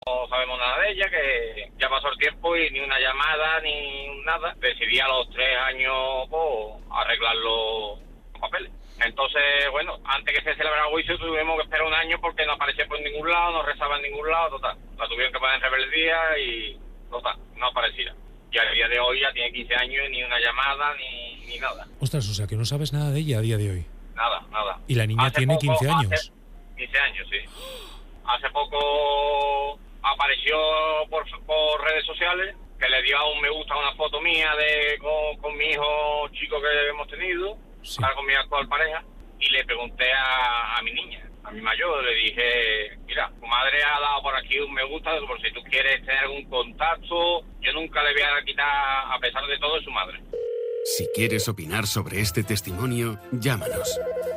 no sabemos nada de ella, que ya pasó el tiempo y ni una llamada ni nada. Decidí a los 3 años pues, arreglar los papeles. Entonces, bueno, antes que se celebrara el juicio tuvimos que esperar un año porque no aparecía por ningún lado, no rezaba en ningún lado, total. La tuvieron que poner en rebeldía y total, no aparecía. Y al día de hoy ya tiene 15 años y ni una llamada ni nada. Ostras, o sea que no sabes nada de ella a día de hoy. Nada. Y la niña tiene 15 Hace años. 15 años, sí. Hace poco apareció por redes sociales que le dio a un me gusta a una foto mía con mi hijo chico que hemos tenido, Sí. ahora con mi actual pareja, y le pregunté a mi niña, a mi mayor, le dije, mira, tu madre ha dado por aquí un me gusta, por si tú quieres tener algún contacto, yo nunca le voy a quitar, a pesar de todo, de su madre. Si quieres opinar sobre este testimonio, llámanos.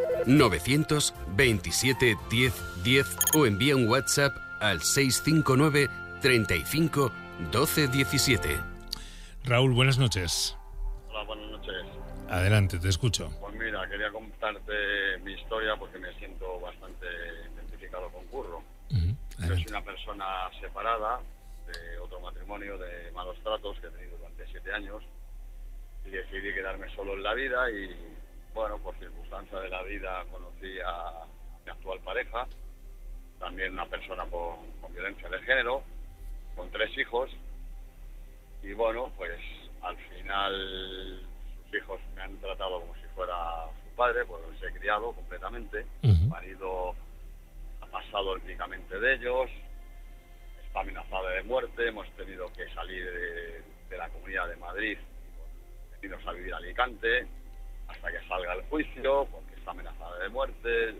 927 10 10 o envía un WhatsApp al 659 35 12 17. Raúl, buenas noches. Hola, buenas noches. Adelante, te escucho. Pues mira, quería contarte mi historia porque me siento bastante identificado con Curro. Yo soy una persona separada de otro matrimonio de malos tratos que he tenido durante 7 años y decidí quedarme solo en la vida y, bueno, por circunstancias de la vida conocí a mi actual pareja, también una persona con violencia de género, con 3 hijos y, bueno, pues al final sus hijos me han tratado como si fuera su padre, pues los he criado completamente. Mi marido ha pasado étnicamente de ellos, está amenazada de muerte, hemos tenido que salir de la Comunidad de Madrid y venirnos a vivir a Alicante hasta que salga el juicio, porque está amenazada de muerte.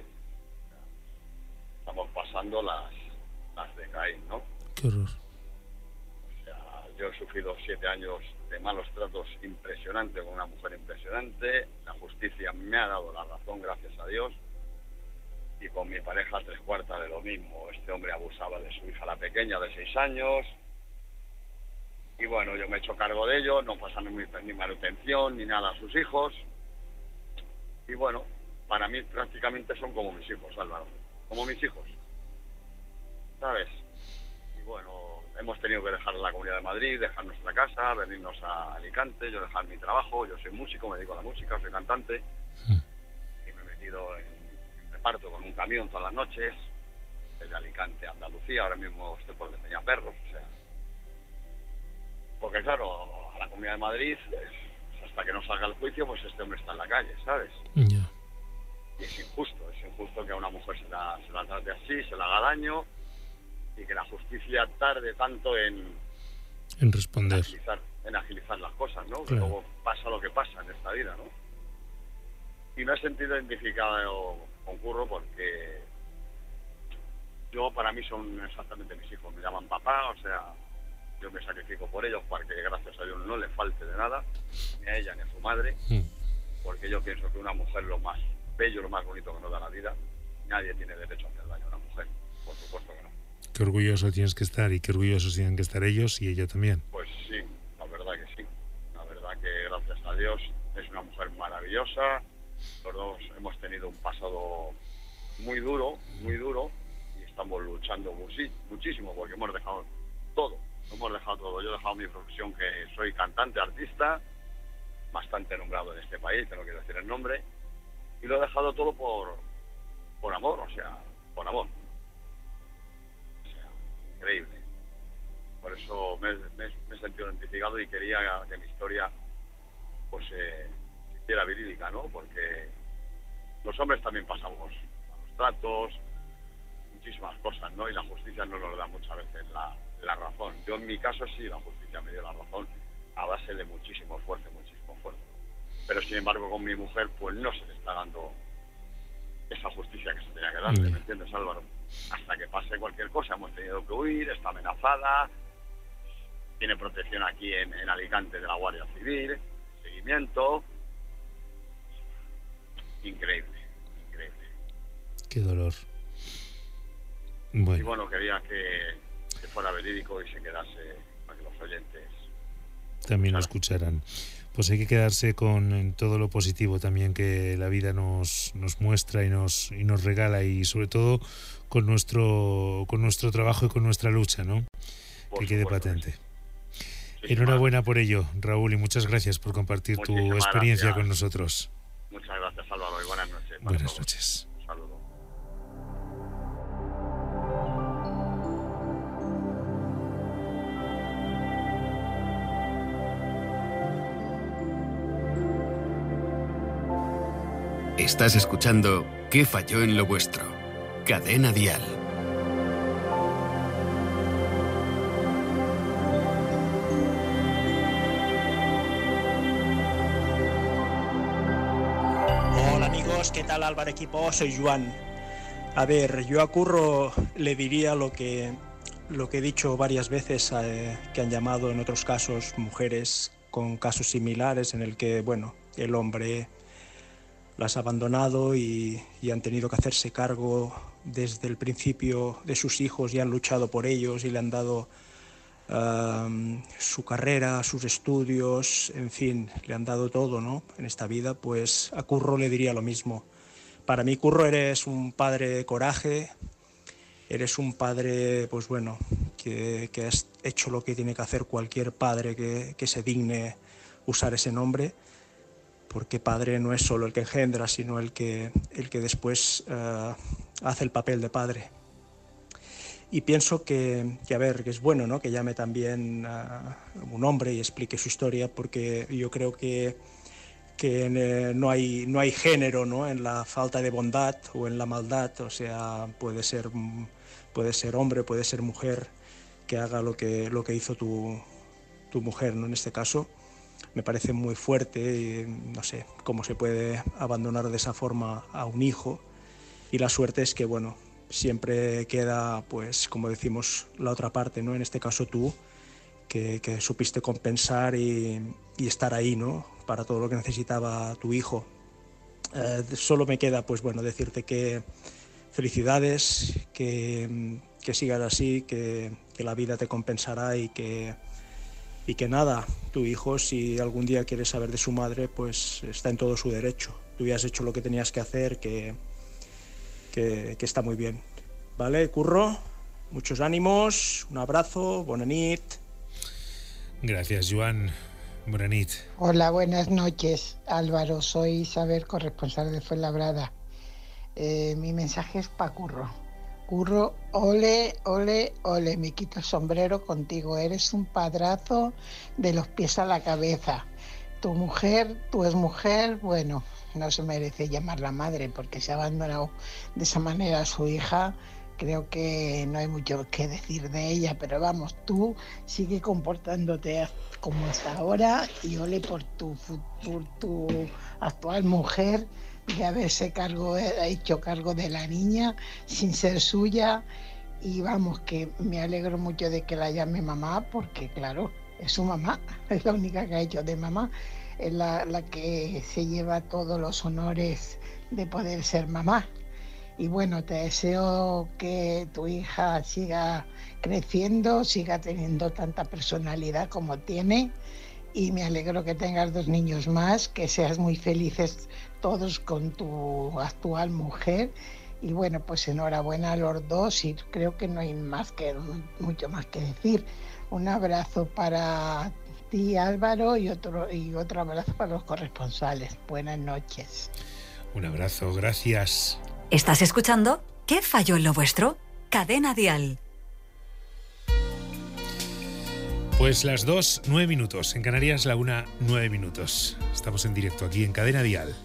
Estamos pasando las de Caín, ¿no? Qué horror. O sea, yo he sufrido 7 años de malos tratos impresionantes con una mujer impresionante. La justicia me ha dado la razón, gracias a Dios. Y con mi pareja 3/4 de lo mismo. Este hombre abusaba de su hija la pequeña de 6 años. Y bueno, yo me he hecho cargo de ello, no pasan ni manutención ni nada a sus hijos. Y bueno, para mí prácticamente son como mis hijos, Álvaro. Como mis hijos. ¿Sabes? Y bueno, hemos tenido que dejar la Comunidad de Madrid, dejar nuestra casa, venirnos a Alicante, yo dejar mi trabajo, yo soy músico, me dedico a la música, soy cantante. Y me he metido en reparto con un camión todas las noches, desde Alicante a Andalucía, ahora mismo estoy por Peñaperros, o sea. Porque claro, a la Comunidad de Madrid, pues, hasta que no salga el juicio, pues este hombre está en la calle, ¿sabes? Ya. Y es injusto que a una mujer se la trate así, se la haga daño, y que la justicia tarde tanto en responder. En agilizar las cosas, ¿no? Claro. Que luego pasa lo que pasa en esta vida, ¿no? Y me he sentido identificado con Curro porque para mí son exactamente mis hijos, me llaman papá, o sea, yo me sacrifico por ellos para que gracias a Dios no le falte de nada, ni a ella ni a su madre, porque yo pienso que una mujer lo más bello, lo más bonito que nos da la vida, nadie tiene derecho a hacer daño a una mujer, por supuesto que no. Qué orgulloso tienes que estar y qué orgullosos tienen que estar ellos y ella también. Pues sí, la verdad que sí. La verdad que gracias a Dios es una mujer maravillosa. Los dos hemos tenido un pasado muy duro, y estamos luchando muchísimo porque hemos dejado todo. Yo he dejado mi profesión, que soy cantante, artista, bastante nombrado en este país, que no quiero decir el nombre, y lo he dejado todo por amor, o sea, por amor. Increíble. Por eso me he sentido identificado y quería que mi historia pues se hiciera verídica, ¿no? Porque los hombres también pasamos malos tratos, muchísimas cosas, ¿no? Y la justicia no nos da muchas veces la razón. Yo en mi caso sí, la justicia me dio la razón a base de muchísimo esfuerzo. Pero sin embargo con mi mujer pues no se le está dando esa justicia que se tenía que darle, ¿me entiendes, Álvaro? Hasta que pase cualquier cosa, hemos tenido que huir, está amenazada, tiene protección aquí en Alicante de la Guardia Civil, seguimiento. Increíble. Qué dolor. Bueno. Y bueno, quería que fuera verídico y se quedase para que los oyentes lo escucharán. Pues hay que quedarse con todo lo positivo también que la vida nos muestra y nos regala, y sobre todo con nuestro trabajo y con nuestra lucha, ¿no? Que quede patente. Enhorabuena por ello, Raúl, y muchas gracias por compartir tu experiencia con nosotros. Muchas gracias, Álvaro, y buenas noches. Buenas noches. Un saludo. Estás escuchando ¿Qué falló en lo vuestro? Cadena Dial. Hola amigos, ¿qué tal Álvaro equipo? Soy Joan. A ver, yo a Curro le diría lo que he dicho varias veces, que han llamado en otros casos mujeres con casos similares en el que, bueno, el hombre las ha abandonado y han tenido que hacerse cargo desde el principio de sus hijos y han luchado por ellos y le han dado su carrera, sus estudios, en fin, le han dado todo, ¿no? En esta vida. Pues a Curro le diría lo mismo. Para mí, Curro, eres un padre de coraje, eres un padre, pues bueno, que has hecho lo que tiene que hacer cualquier padre que se digne usar ese nombre, porque padre no es solo el que engendra, sino el que después hace el papel de padre. Y pienso que a ver, que es bueno, ¿no?, que llame también un hombre y explique su historia, porque yo creo que no hay género, ¿no?, en la falta de bondad o en la maldad. O sea, puede ser hombre, puede ser mujer, que haga lo que hizo tu mujer, ¿no?, en este caso. Me parece muy fuerte y no sé cómo se puede abandonar de esa forma a un hijo. Y la suerte es que, bueno, siempre queda, pues, como decimos, la otra parte, ¿no? En este caso tú, que supiste compensar y estar ahí, ¿no?, para todo lo que necesitaba tu hijo. Solo me queda, pues bueno, decirte que felicidades, que sigas así, que la vida te compensará y que nada, tu hijo, si algún día quiere saber de su madre, pues está en todo su derecho. Tú ya has hecho lo que tenías que hacer, que está muy bien. ¿Vale, Curro? Muchos ánimos, un abrazo, bona nit. Gracias, Joan. Bona nit. Hola, buenas noches, Álvaro. Soy Isabel, corresponsal de Fuenlabrada. Mi mensaje es para Curro. Curro, ole, ole, ole, me quito el sombrero contigo. Eres un padrazo de los pies a la cabeza. Tu exmujer, bueno, no se merece llamarla madre porque se ha abandonado de esa manera a su hija. Creo que no hay mucho que decir de ella, pero vamos, tú sigue comportándote como hasta ahora y ole por tu actual mujer, de haberse hecho cargo de la niña sin ser suya. Y vamos, que me alegro mucho de que la llame mamá, porque claro, es su mamá, es la única que ha hecho de mamá, es la que se lleva todos los honores de poder ser mamá. Y bueno, te deseo que tu hija siga creciendo, siga teniendo tanta personalidad como tiene, y me alegro que tengas 2 niños más, que seas muy felices todos con tu actual mujer. Y bueno, pues enhorabuena a los dos, y creo que no hay mucho más que decir. Un abrazo para ti, Álvaro, y otro abrazo para los corresponsales. Buenas noches. Un abrazo, gracias. ¿Estás escuchando? ¿Qué falló en lo vuestro? Cadena Dial. Pues las 2, 9 minutos. En Canarias, la 1, 9 minutos. Estamos en directo aquí en Cadena Dial.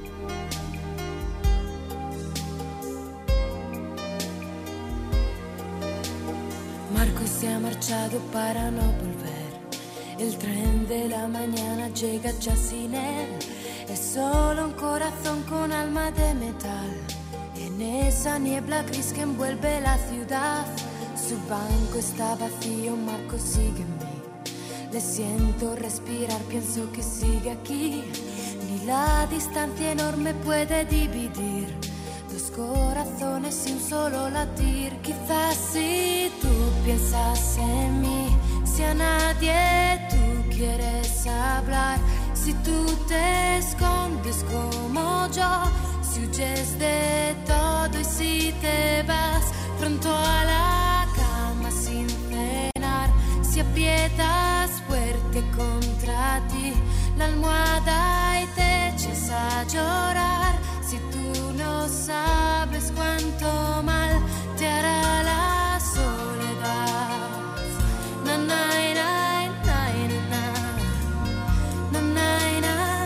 Marco se ha marchado para no volver. El tren de la mañana llega ya sin él. Es solo un corazón con alma de metal. En esa niebla gris que envuelve la ciudad, su banco está vacío, Marco sigue en mí. Le siento respirar, pienso que sigue aquí. Ni la distancia enorme puede dividir 2 corazones y un solo latir. Quizás si tú piensas en mí, si a nadie tú quieres hablar, si tú te escondes como yo, si huyes de todo y si te vas pronto a la cama sin cenar, si aprietas fuerte contra ti la almohada y te echas a llorar, si tú no sabes cuánto mal te hará la soledad. Na, na, na, na, na, na, na,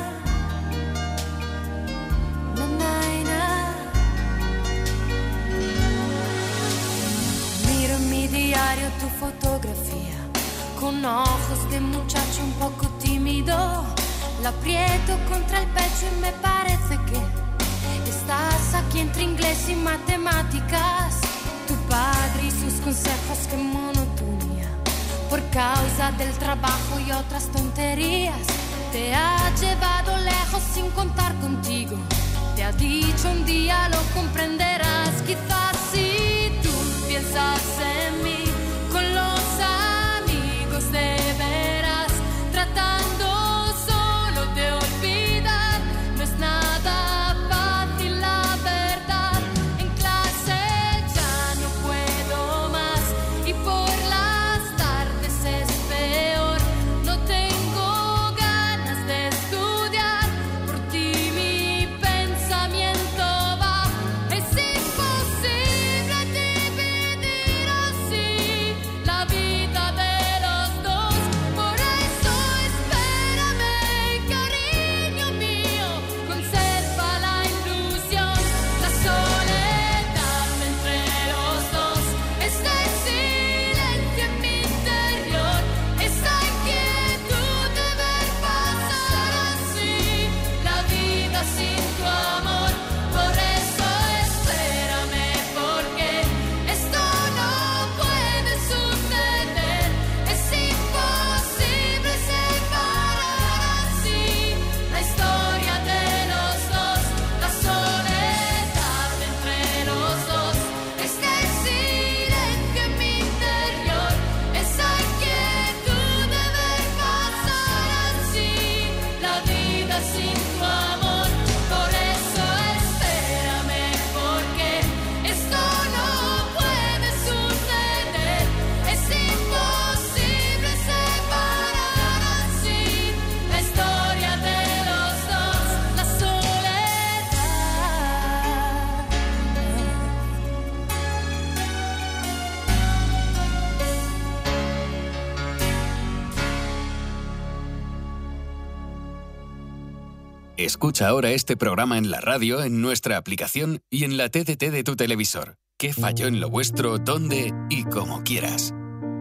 na, na, na. Miro en mi diario tu fotografía, con ojos de muchacho un poco tímido, la aprieto contra el pecho y me parece que estás aquí entre inglés y matemáticas. Tu padre y sus consejos, qué monotonía, por causa del trabajo y otras tonterías. Te ha llevado lejos sin contar contigo, te ha dicho un día lo comprenderás. Quizás si tú piensas en mí con los amigos de veras, tratando solo de olvidar, no es nada fácil la verdad. En clase ya no puedo más y por las tardes es peor. No tengo ganas de estudiar, por ti mi pensamiento va. Es imposible dividir así la vida de los dos. Por eso espérame, cariño mío, conserva la ilusión, la soledad entre los dos, este silencio en mi interior, esa inquietud de ver pasar así la vida sin tu amor. Por eso espérame, porque esto no puede suceder, es imposible separar así la historia de los dos, la soledad entre los dos, este silencio en mi interior, esa inquietud de ver pasar así la vida sin tu amor. Por eso espérame, porque esto no puede suceder, es imposible separar así la historia de los dos, la soledad. Escucha ahora este programa en la radio, en nuestra aplicación y en la TDT de tu televisor. ¿Qué falló en lo vuestro? ¿Dónde? Y como quieras.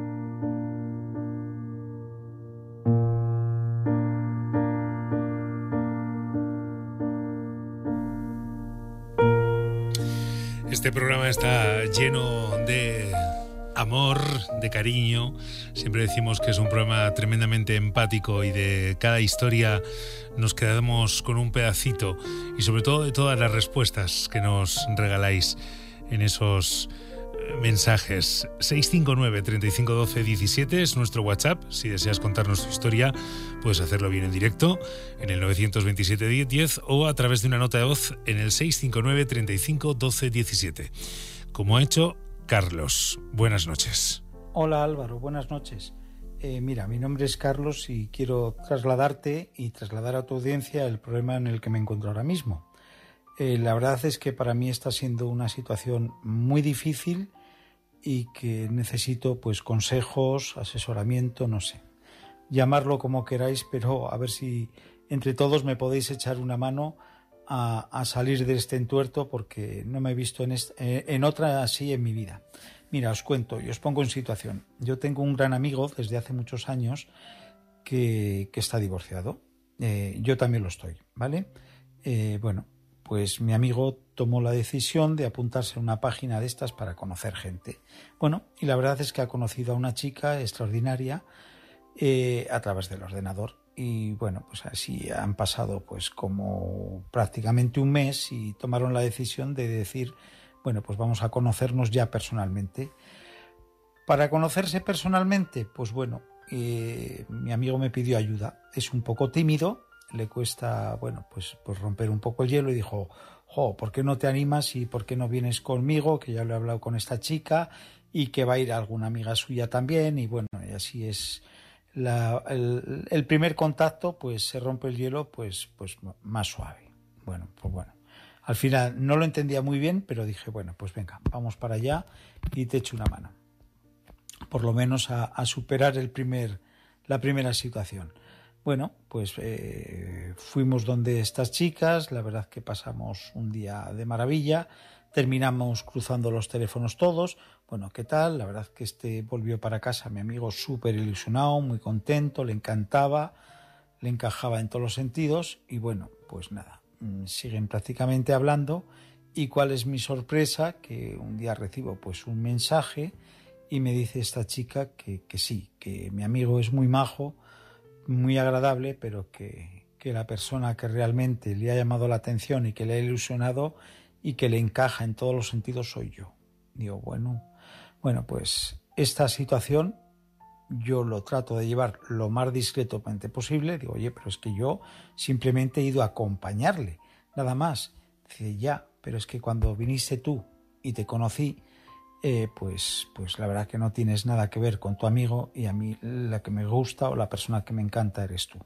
Este programa está lleno de amor, de cariño. Siempre decimos que es un programa tremendamente empático y de cada historia nos quedamos con un pedacito, y sobre todo de todas las respuestas que nos regaláis en esos mensajes. 659 35 12 17 es nuestro WhatsApp. Si deseas contarnos tu historia, puedes hacerlo bien en directo en el 927 10 10 o a través de una nota de voz en el 659 35 12 17, como ha hecho Carlos. Buenas noches. Hola Álvaro, buenas noches. Mira, mi nombre es Carlos y quiero trasladarte y trasladar a tu audiencia el problema en el que me encuentro ahora mismo. La verdad es que para mí está siendo una situación muy difícil y que necesito pues consejos, asesoramiento, no sé. Llamarlo como queráis, pero a ver si entre todos me podéis echar una mano a salir de este entuerto, porque no me he visto en otra así en mi vida. Mira, os cuento y os pongo en situación. Yo tengo un gran amigo desde hace muchos años que está divorciado. Yo también lo estoy, ¿vale? Bueno, pues mi amigo tomó la decisión de apuntarse a una página de estas para conocer gente. Bueno, y la verdad es que ha conocido a una chica extraordinaria a través del ordenador. Y bueno, pues así han pasado pues como prácticamente un mes y tomaron la decisión de decir, bueno, pues vamos a conocernos ya personalmente. Para conocerse personalmente, pues bueno, mi amigo me pidió ayuda. Es un poco tímido, le cuesta, bueno, pues romper un poco el hielo, y dijo: ¿por qué no te animas y por qué no vienes conmigo? Que ya lo he hablado con esta chica y que va a ir alguna amiga suya también. Y bueno, y así es el primer contacto, pues se rompe el hielo pues más suave. Bueno, pues bueno. Al final no lo entendía muy bien, pero dije, bueno, pues venga, vamos para allá y te echo una mano. Por lo menos a superar la primera situación. Bueno, pues fuimos donde estas chicas, la verdad que pasamos un día de maravilla, terminamos cruzando los teléfonos todos. Bueno, ¿qué tal? La verdad que volvió para casa, mi amigo, súper ilusionado, muy contento, le encantaba, le encajaba en todos los sentidos, y bueno, pues nada, siguen prácticamente hablando. ¿Y cuál es mi sorpresa? Que un día recibo pues un mensaje y me dice esta chica que sí, que mi amigo es muy majo, muy agradable, pero que la persona que realmente le ha llamado la atención y que le ha ilusionado y que le encaja en todos los sentidos soy yo. Digo, bueno, pues esta situación yo lo trato de llevar lo más discretamente posible. Digo, oye, pero es que yo simplemente he ido a acompañarle, nada más. Dice, ya, pero es que cuando viniste tú y te conocí, pues la verdad que no tienes nada que ver con tu amigo, y a mí la que me gusta o la persona que me encanta eres tú.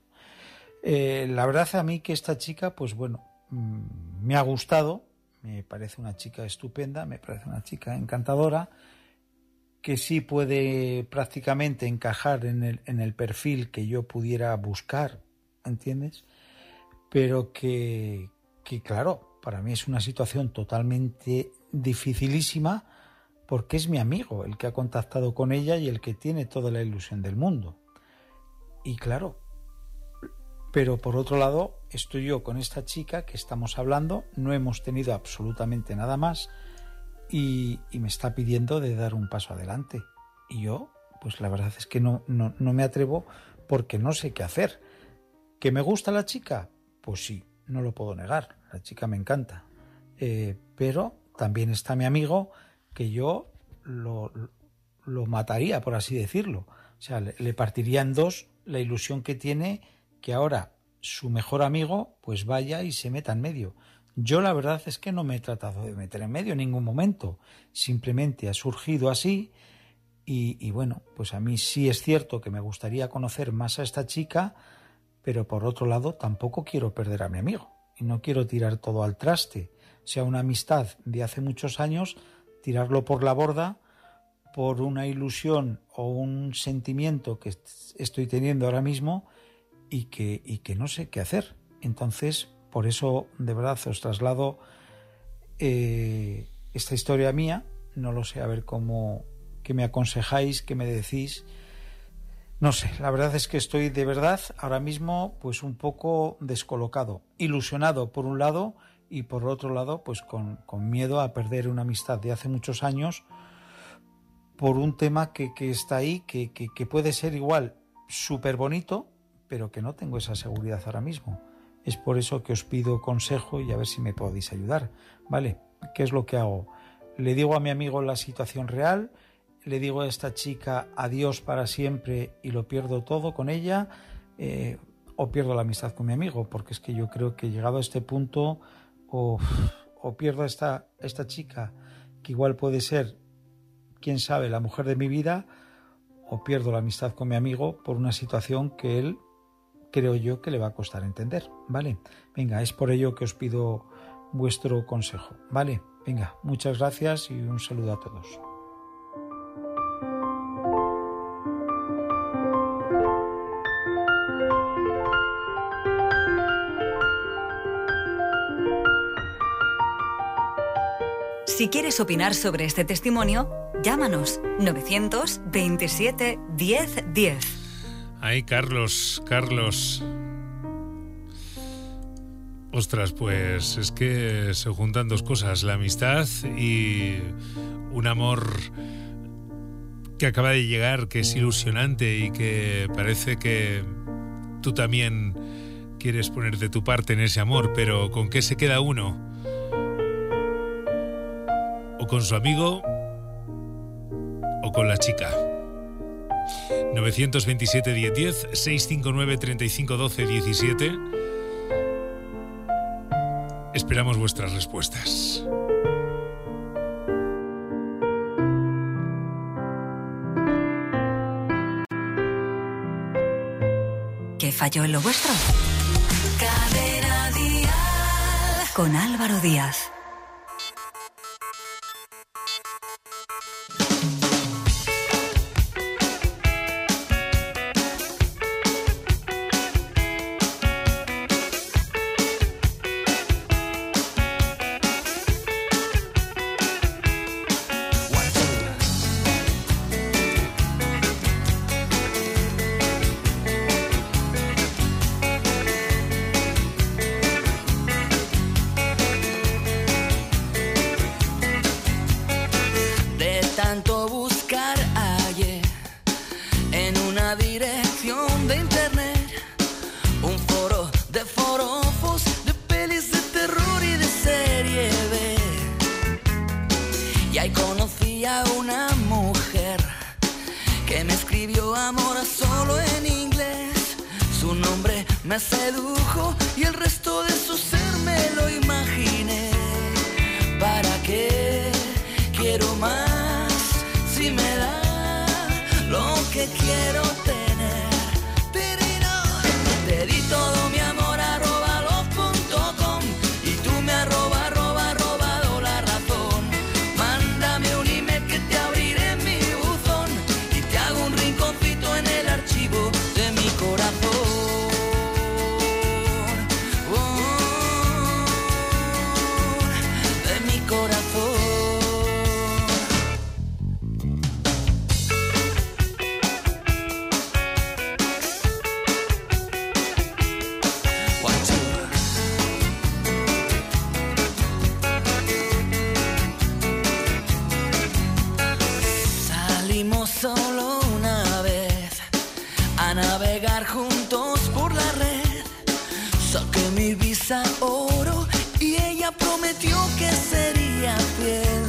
La verdad a mí que esta chica, pues bueno, me ha gustado, me parece una chica estupenda, me parece una chica encantadora, que sí puede prácticamente encajar en el perfil que yo pudiera buscar, ¿entiendes? Pero que claro, para mí es una situación totalmente dificilísima, porque es mi amigo el que ha contactado con ella y el que tiene toda la ilusión del mundo. Y claro, pero por otro lado estoy yo con esta chica que estamos hablando, no hemos tenido absolutamente nada más, y me está pidiendo de dar un paso adelante. Y yo, pues la verdad es que no me atrevo, porque no sé qué hacer. ¿Que me gusta la chica? Pues sí, no lo puedo negar, la chica me encanta. Pero también está mi amigo, que yo lo mataría, por así decirlo. O sea, le partiría en dos la ilusión que tiene que ahora su mejor amigo pues vaya y se meta en medio. Yo la verdad es que no me he tratado de meter en medio en ningún momento. Simplemente ha surgido así y bueno, pues a mí sí es cierto que me gustaría conocer más a esta chica, pero por otro lado tampoco quiero perder a mi amigo y no quiero tirar todo al traste. O sea, una amistad de hace muchos años, tirarlo por la borda por una ilusión o un sentimiento que estoy teniendo ahora mismo y que no sé qué hacer. Entonces, por eso de verdad os traslado esta historia mía. No lo sé, a ver cómo, qué me aconsejáis, qué me decís. No sé, la verdad es que estoy de verdad ahora mismo pues un poco descolocado, ilusionado por un lado, y por otro lado pues con miedo a perder una amistad de hace muchos años por un tema que está ahí, que puede ser igual súper bonito, pero que no tengo esa seguridad ahora mismo. Es por eso que os pido consejo y a ver si me podéis ayudar, ¿vale? ¿Qué es lo que hago? Le digo a mi amigo la situación real, le digo a esta chica adiós para siempre y lo pierdo todo con ella, o pierdo la amistad con mi amigo, porque es que yo creo que llegado a este punto o pierdo a esta chica, que igual puede ser, quién sabe, la mujer de mi vida, o pierdo la amistad con mi amigo por una situación que él creo yo que le va a costar entender, ¿vale? Venga, es por ello que os pido vuestro consejo, ¿vale? Venga, muchas gracias y un saludo a todos. Si quieres opinar sobre este testimonio, llámanos 927 10 10. Ay, Carlos. Ostras, pues es que se juntan dos cosas, la amistad y un amor que acaba de llegar, que es ilusionante y que parece que tú también quieres poner de tu parte en ese amor, pero ¿con qué se queda uno? ¿O con su amigo o con la chica? 927 1010, 659 35 12 17. Esperamos vuestras respuestas. ¿Qué falló en lo vuestro? Cadena Dial. Con Álvaro Díaz. Me sedujo y el resto de su ser me lo imaginé. ¿Para qué quiero más si me da lo que quiero tener? Te di todo mi amor @love.com y tú me robado la razón. Mándame un email que te abriré en mi buzón y te hago un rinconcito en el archivo de mi corazón. Solo una vez a navegar juntos por la red. Saqué mi visa oro y ella prometió que sería fiel.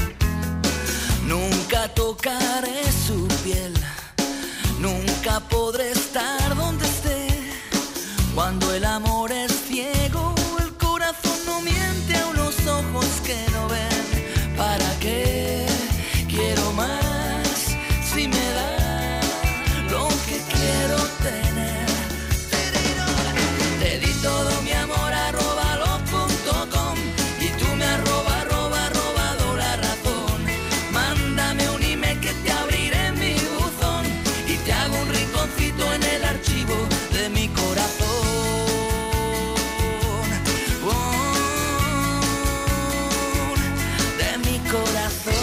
Nunca tocaré su piel, nunca podré estar donde esté. Cuando el amor es ciego, el corazón no miente a unos ojos que no ven. ¿Para qué quiero más si me da lo que quiero tener? Te di todo mi amor @love.com y tú me robado la razón. Mándame un email que te abriré en mi buzón y te hago un rinconcito en el archivo de mi corazón. De mi corazón.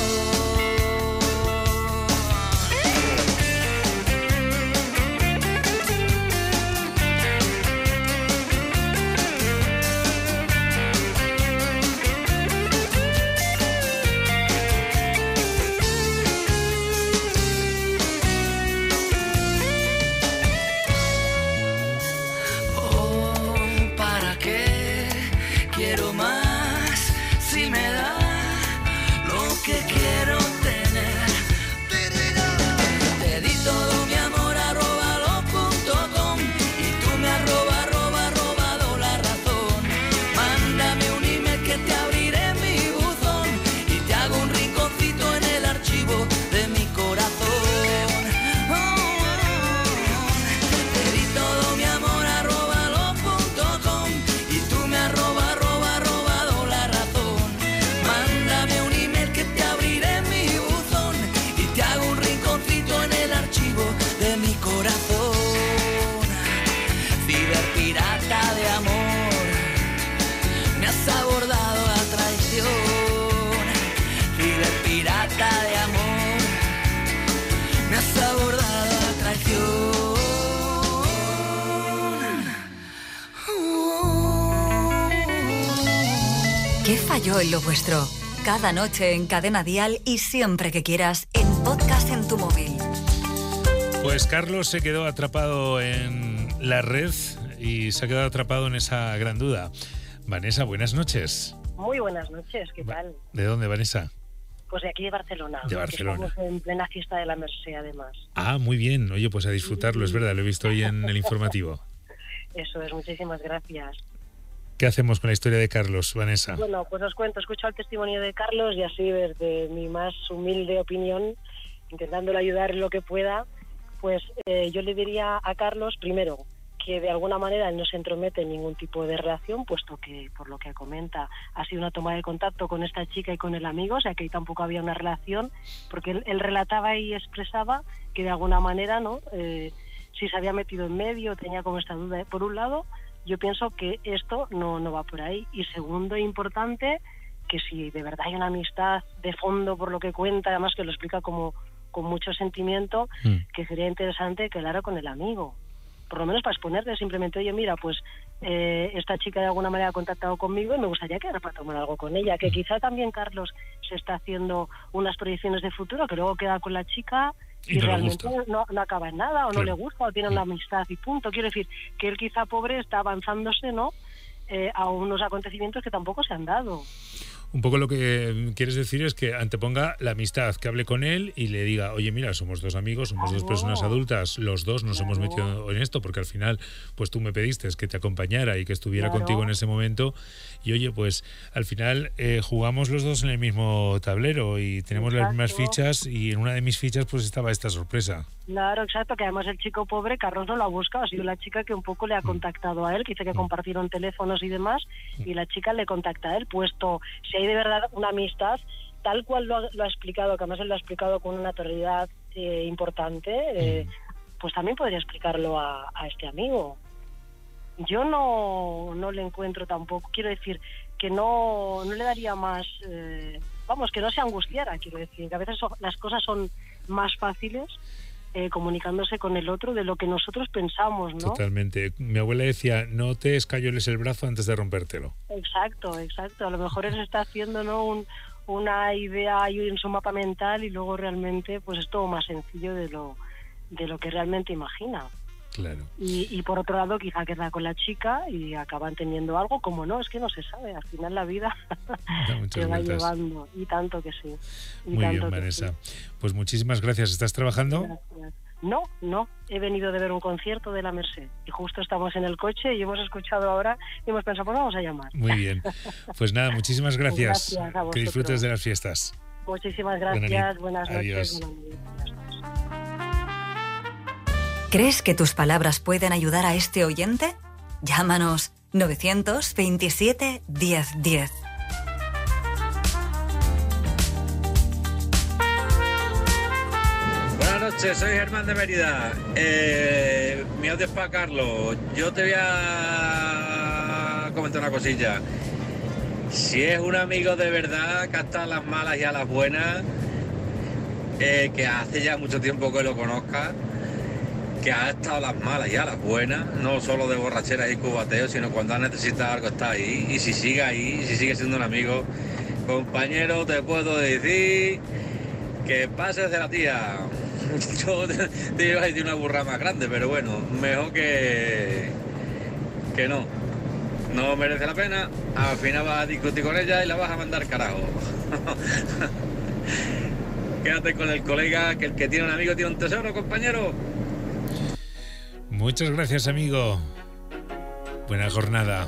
Quiero más si me da lo que quiero tener. Te di todo mi amor @love.com y tú me robado la razón. Mándame un email que te abriré en mi buzón y te hago un rinconcito en el archivo de mi corazón. Te di todo mi amor @love.com y tú me robado la razón. Mándame un email que te abriré en mi buzón y te hago un rinconcito en el archivo de mi corazón. Ciberpirata de amor, me has abordado a traición. Ciberpirata de amor, me has abordado a traición. ¿Qué falló en lo vuestro? Cada noche en Cadena Dial y siempre que quieras en podcast en tu móvil. Pues Carlos se quedó atrapado en la red y se ha quedado atrapado en esa gran duda. Vanessa, buenas noches. Muy buenas noches, ¿qué tal? ¿De dónde, Vanessa? Pues de aquí de Barcelona. De Barcelona. Estamos en plena fiesta de la Mercè, además. Ah, muy bien. Oye, pues a disfrutarlo, es verdad, lo he visto hoy en el informativo. Eso es, muchísimas gracias. ¿Qué hacemos con la historia de Carlos, Vanessa? Bueno, pues os cuento, escucho el testimonio de Carlos y así desde mi más humilde opinión, intentándole ayudar en lo que pueda, pues yo le diría a Carlos, primero, que de alguna manera él no se entromete en ningún tipo de relación, puesto que, por lo que comenta, ha sido una toma de contacto con esta chica y con el amigo, o sea que ahí tampoco había una relación, porque él relataba y expresaba que de alguna manera, ¿no? Si se había metido en medio, tenía como esta duda. Por un lado, yo pienso que esto no va por ahí. Y segundo, importante, que si de verdad hay una amistad de fondo por lo que cuenta, además que lo explica como con mucho sentimiento, que sería interesante que hablara con el amigo. Por lo menos para exponerle simplemente, oye, mira, pues esta chica de alguna manera ha contactado conmigo y me gustaría quedar para tomar algo con ella. Que quizá también Carlos se está haciendo unas proyecciones de futuro, que luego queda con la chica y no realmente no acaba en nada, o claro. no le gusta, o tiene una amistad y punto. Quiero decir, que él quizá, pobre, está avanzándose, ¿no?, a unos acontecimientos que tampoco se han dado. Un poco lo que quieres decir es que anteponga la amistad, que hable con él y le diga, oye, mira, somos dos amigos, somos dos personas adultas, los dos nos hemos metido en esto, porque al final, pues tú me pediste que te acompañara y que estuviera contigo en ese momento, y oye, pues al final jugamos los dos en el mismo tablero y tenemos las mismas fichas, y en una de mis fichas pues estaba esta sorpresa. Claro, exacto, que además el chico pobre, Carlos no lo ha buscado, ha sido la chica que un poco le ha contactado a él, que dice que compartieron teléfonos y demás, y la chica le contacta a él, puesto si hay de verdad una amistad, tal cual lo ha explicado, que además él lo ha explicado con una autoridad importante, pues también podría explicarlo a este amigo. Yo no le encuentro tampoco, quiero decir, que no le daría más, que no se angustiara, quiero decir, que a veces las cosas son más fáciles comunicándose con el otro de lo que nosotros pensamos, ¿no? Totalmente. Mi abuela decía, no te escayoles el brazo antes de rompértelo. Exacto. A lo mejor él se está haciendo, ¿no?, una idea ahí en su mapa mental y luego realmente pues es todo más sencillo de lo que realmente imagina. Claro. Y por otro lado, quizá queda con la chica y acaban teniendo algo, como no, es que no se sabe, al final la vida te va llevando, y tanto que sí. Muy bien, Vanessa. Sí. Pues muchísimas gracias. ¿Estás trabajando? Gracias. No, he venido de ver un concierto de la Mercè y justo estamos en el coche y hemos escuchado ahora y hemos pensado, pues vamos a llamar. Muy bien. Pues nada, muchísimas gracias. Gracias a vosotros. Que disfrutes de las fiestas. Muchísimas gracias. Buenas noches. Adiós. ¿Crees que tus palabras pueden ayudar a este oyente? Llámanos 927 1010. Buenas noches, soy Germán de Mérida. Mi audio es para Carlos. Yo te voy a comentar una cosilla. Si es un amigo de verdad, que hasta a las malas y a las buenas, que hace ya mucho tiempo que lo conozcas, que ha estado a las malas y a las buenas, no solo de borracheras y cubateos, sino cuando ha necesitado algo está ahí. Y si sigue ahí, si sigue siendo un amigo, compañero, te puedo decir que pases de la tía. Yo te iba a decir una burra más grande, pero bueno, mejor que no merece la pena. Al final vas a discutir con ella y la vas a mandar carajo. Quédate con el colega, que el que tiene un amigo tiene un tesoro, compañero. Muchas gracias, amigo. Buena jornada.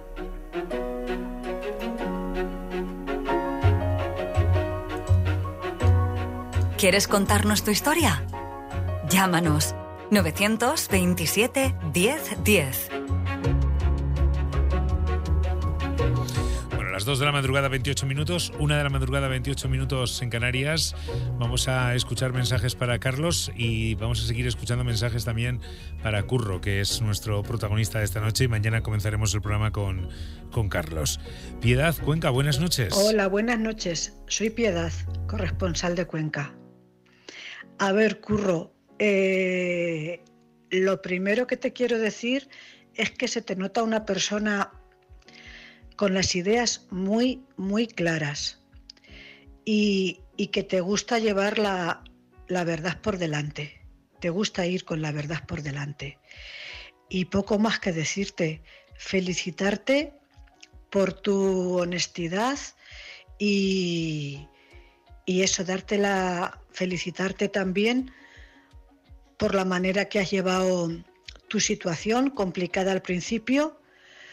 ¿Quieres contarnos tu historia? Llámanos 927 1010. Las 2 de la madrugada, 28 minutos, 1 de la madrugada, 28 minutos en Canarias. Vamos a escuchar mensajes para Carlos y vamos a seguir escuchando mensajes también para Curro, que es nuestro protagonista de esta noche, y mañana comenzaremos el programa con Carlos. Piedad, Cuenca, buenas noches. Hola, buenas noches. Soy Piedad, corresponsal de Cuenca. A ver, Curro, lo primero que te quiero decir es que se te nota una persona con las ideas muy, muy claras y que te gusta llevar la verdad por delante, te gusta ir con la verdad por delante. Y poco más que decirte, felicitarte por tu honestidad y eso, felicitarte también por la manera que has llevado tu situación complicada al principio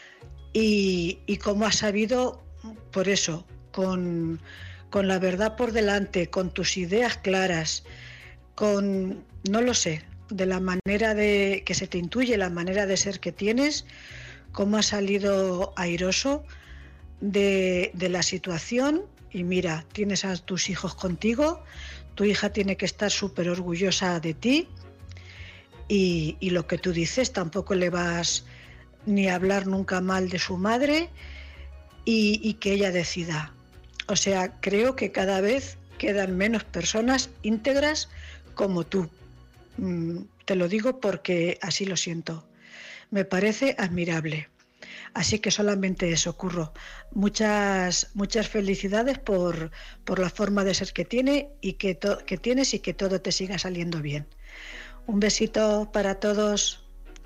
y cómo has sabido, por eso, con la verdad por delante, con tus ideas claras, no lo sé, de la manera que se te intuye, la manera de ser que tienes, cómo has salido airoso de la situación. Y mira, tienes a tus hijos contigo, tu hija tiene que estar súper orgullosa de ti y lo que tú dices, tampoco le vas ni a hablar nunca mal de su madre y que ella decida. O sea, creo que cada vez quedan menos personas íntegras como tú. Te lo digo porque así lo siento. Me parece admirable. Así que solamente eso, Curro. Muchas felicidades por la forma de ser que tienes y que todo te siga saliendo bien. Un besito para todos.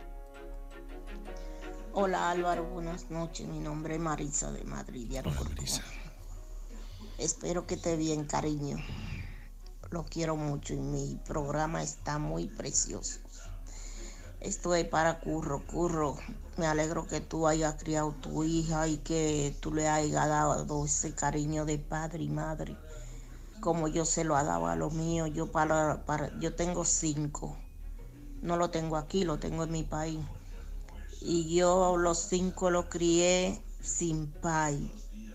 Hola Álvaro, buenas noches. Mi nombre es Marisa de Madrid. Hola, Marisa. Espero que esté bien, cariño. Lo quiero mucho y mi programa está muy precioso. Esto es para Curro. Curro, me alegro que tú hayas criado tu hija y que tú le hayas dado ese cariño de padre y madre, como yo se lo daba a lo mío. Yo tengo 5. No lo tengo aquí, lo tengo en mi país. Y yo los 5 los crié sin pai.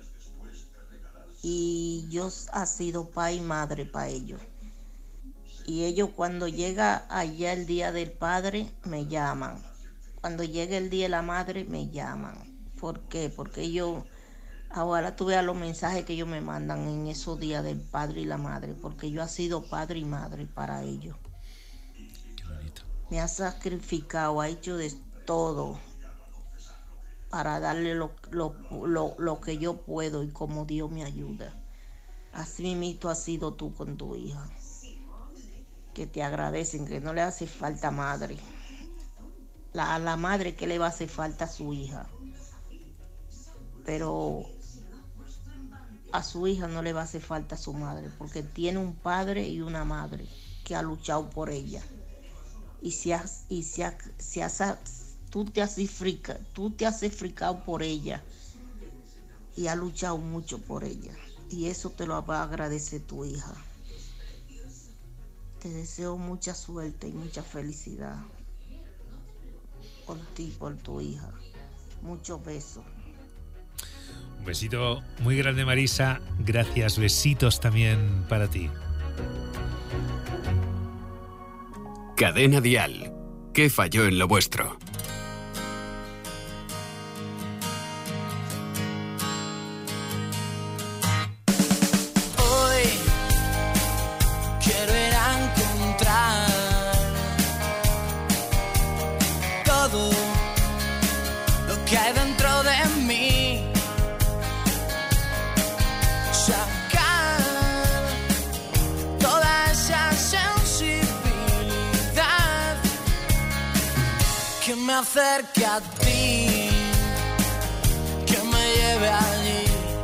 Y yo ha sido pai y madre para ellos. Y ellos cuando llega allá el día del padre me llaman. Cuando llega el día de la madre me llaman. ¿Por qué? Porque ellos, ahora tú veas los mensajes que ellos me mandan en esos días del padre y la madre, porque yo ha sido padre y madre para ellos. Qué bonito. Me ha sacrificado, ha hecho de todo para darle lo que yo puedo y como Dios me ayuda. Así mismo has sido tú con tu hija, que te agradecen, que no le hace falta madre. A la madre que le va a hacer falta a su hija, pero a su hija no le va a hacer falta a su madre, porque tiene un padre y una madre que ha luchado por ella. Tú te has fricado por ella y ha luchado mucho por ella, y eso te lo va a agradecer tu hija. Te deseo mucha suerte y mucha felicidad por ti, por tu hija. Muchos besos. Un besito muy grande, Marisa. Gracias. Besitos también para ti. Cadena Dial. ¿Qué falló en lo vuestro? Me acerque a ti, que me lleve allí,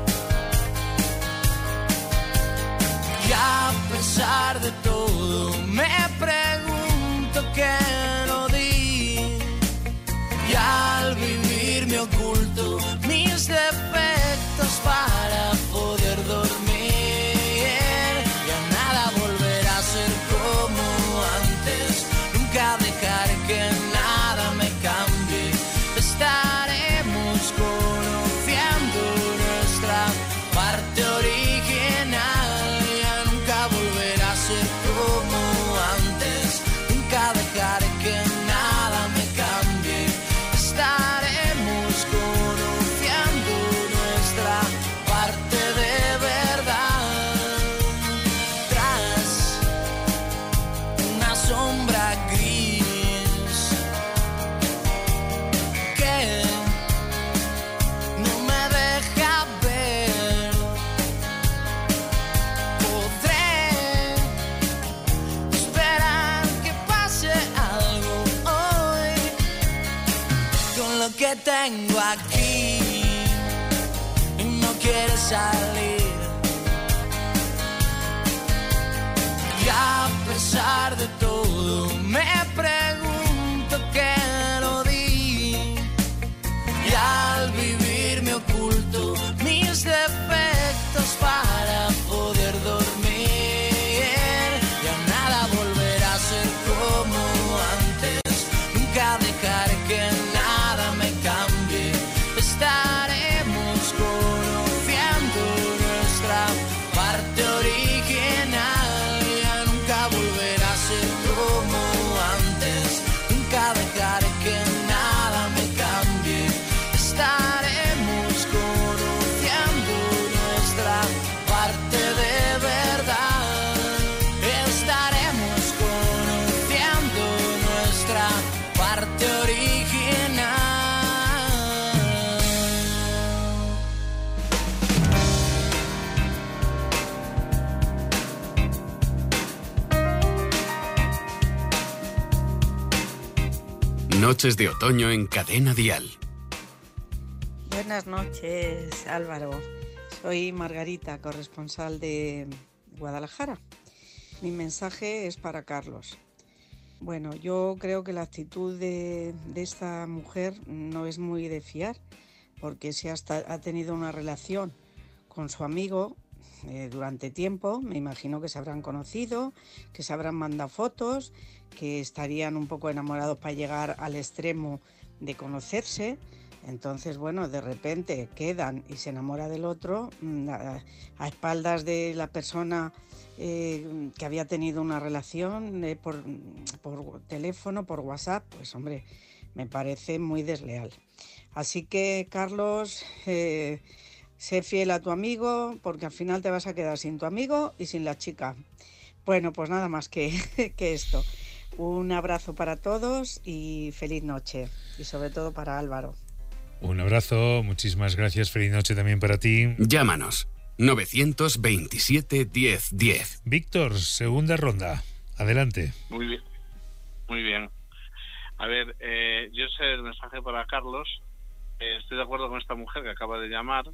y a pesar de todo me pregunto qué no di, y al vivir me oculto mis defectos para poder dormir, ya nada volverá a ser como antes, nunca dejaré que estaremos conociendo nuestra parte original. Ya nunca volverá a ser como antes. Nunca dejaré que nada me cambie. Estaremos conociendo nuestra parte de verdad. Tras una sombra gris que tengo aquí y no quiere salir. a pesar de todo me pregunto qué lo di. Y al vivir me oculto mis defectos para poder dormir. Ya nada volverá a ser como antes, nunca dejaré que nada me cambie. Estaremos conociendo nuestra parte original. Ya nunca volverá a ser como antes, nunca dejaré que nada me cambie. Estaremos conociendo nuestra parte de verdad. Estaremos conociendo nuestra parte original. Noches de otoño en Cadena Dial. Buenas noches, Álvaro. Soy Margarita, corresponsal de Guadalajara. Mi mensaje es para Carlos. Bueno, yo creo que la actitud de esta mujer no es muy de fiar, porque si ha tenido una relación con su amigo durante tiempo, me imagino que se habrán conocido, que se habrán mandado fotos, que estarían un poco enamorados para llegar al extremo de conocerse. Entonces, bueno, de repente quedan y se enamora del otro a espaldas de la persona que había tenido una relación por teléfono, por WhatsApp. Pues hombre, me parece muy desleal. Así que, Carlos, sé fiel a tu amigo, porque al final te vas a quedar sin tu amigo y sin la chica. Bueno, pues nada más que esto. Un abrazo para todos y feliz noche. Y sobre todo para Álvaro. Un abrazo, muchísimas gracias, feliz noche también para ti. Llámanos, 927 10 10. Víctor, segunda ronda, adelante. Muy bien, muy bien. A ver, yo sé el mensaje para Carlos. Estoy de acuerdo con esta mujer que acaba de llamar.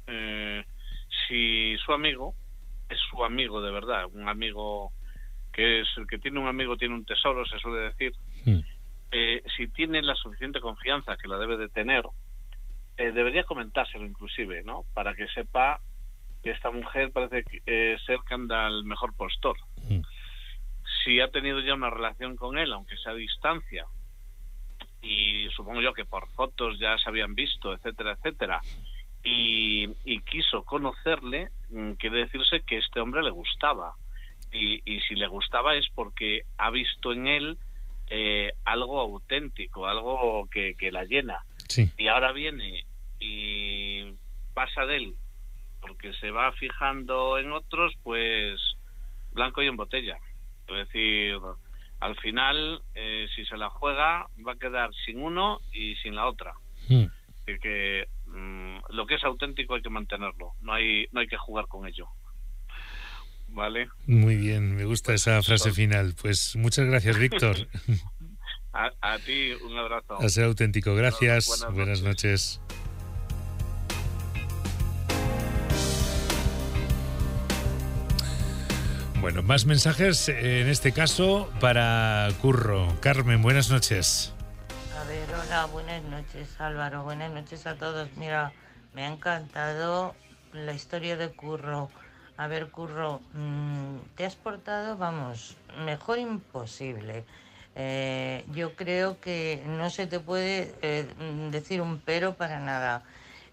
Si su amigo es su amigo de verdad, un amigo que es el que tiene un amigo tiene un tesoro, se suele decir. Si tiene la suficiente confianza, que la debe de tener, debería comentárselo inclusive, ¿no? Para que sepa que esta mujer parece ser que anda al mejor postor. Si ha tenido ya una relación con él, aunque sea a distancia, y supongo yo que por fotos ya se habían visto, etcétera, etcétera, y quiso conocerle, quiere decirse que este hombre le gustaba. Y si le gustaba es porque ha visto en él algo auténtico, algo que la llena. Sí. Y ahora viene y pasa de él porque se va fijando en otros, pues blanco y en botella. Es decir, al final, si se la juega, va a quedar sin uno y sin la otra. Así que lo que es auténtico hay que mantenerlo, no hay que jugar con ello. ¿Vale? Muy bien, me gusta esa frase final. Pues muchas gracias, Víctor. A ti, un abrazo. A ser auténtico, gracias. Buenas noches. Bueno, más mensajes, en este caso para Curro. Carmen, buenas noches. A ver, hola, buenas noches, Álvaro. Buenas noches a todos. Mira, me ha encantado la historia de Curro. A ver, Curro, te has portado, vamos, mejor imposible. Yo creo que no se te puede decir un pero para nada.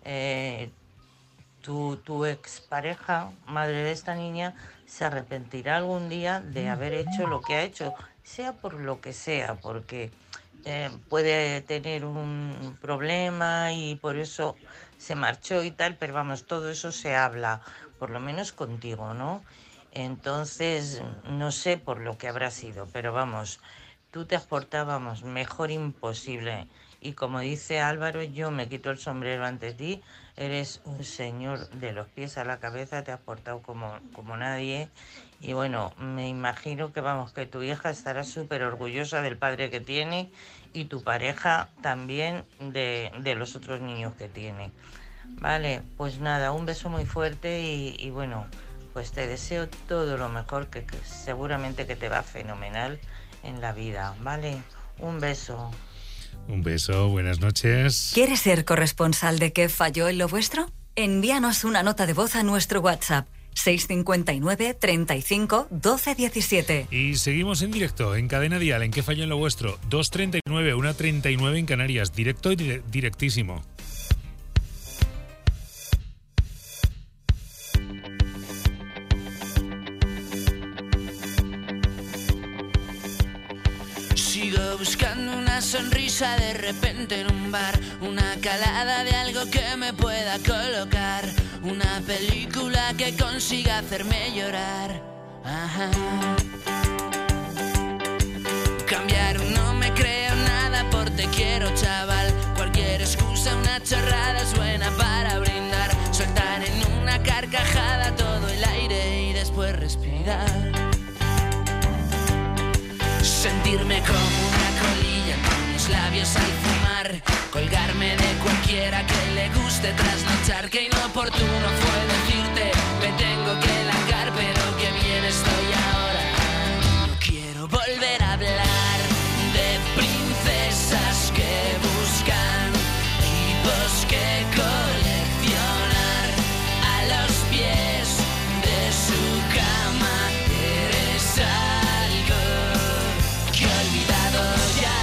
Tu expareja, madre de esta niña, se arrepentirá algún día de haber hecho lo que ha hecho, sea por lo que sea, porque puede tener un problema y por eso se marchó y tal, pero vamos, todo eso se habla, por lo menos contigo, ¿no? Entonces, no sé por lo que habrá sido, pero vamos, tú te has portado, vamos, mejor imposible. Y como dice Álvaro, yo me quito el sombrero ante ti, eres un señor de los pies a la cabeza, te has portado como nadie. Y bueno, me imagino que vamos, que tu hija estará súper orgullosa del padre que tiene y tu pareja también de los otros niños que tiene. Vale, pues nada, un beso muy fuerte y bueno, pues te deseo todo lo mejor, que seguramente que te va fenomenal en la vida, ¿vale? Un beso. Un beso, buenas noches. ¿Quieres ser corresponsal de qué falló en lo vuestro? Envíanos una nota de voz a nuestro WhatsApp 659 35 12 17. Y seguimos en directo en Cadena Dial, en qué falló en lo vuestro. 2:39, 1:39 en Canarias, directo y directísimo. Sigo buscando una sonrisa de repente en un bar, una calada de algo que me pueda colocar, una película que consiga hacerme llorar. Ajá. Cambiar no me creo nada por te quiero, chaval. Cualquier excusa, una chorrada es buena para brindar, soltar en una carcajada todo el aire y después respirar. Sentirme como una colilla con los labios al fumar, colgarme de cualquiera que le guste trasnochar. Que inoportuno fue decirte me tengo que largar, pero que bien estoy ahora. No quiero volver a hablar de princesas que buscan tipos que coleccionar a los pies de su cama. Eres algo que he olvidado ya.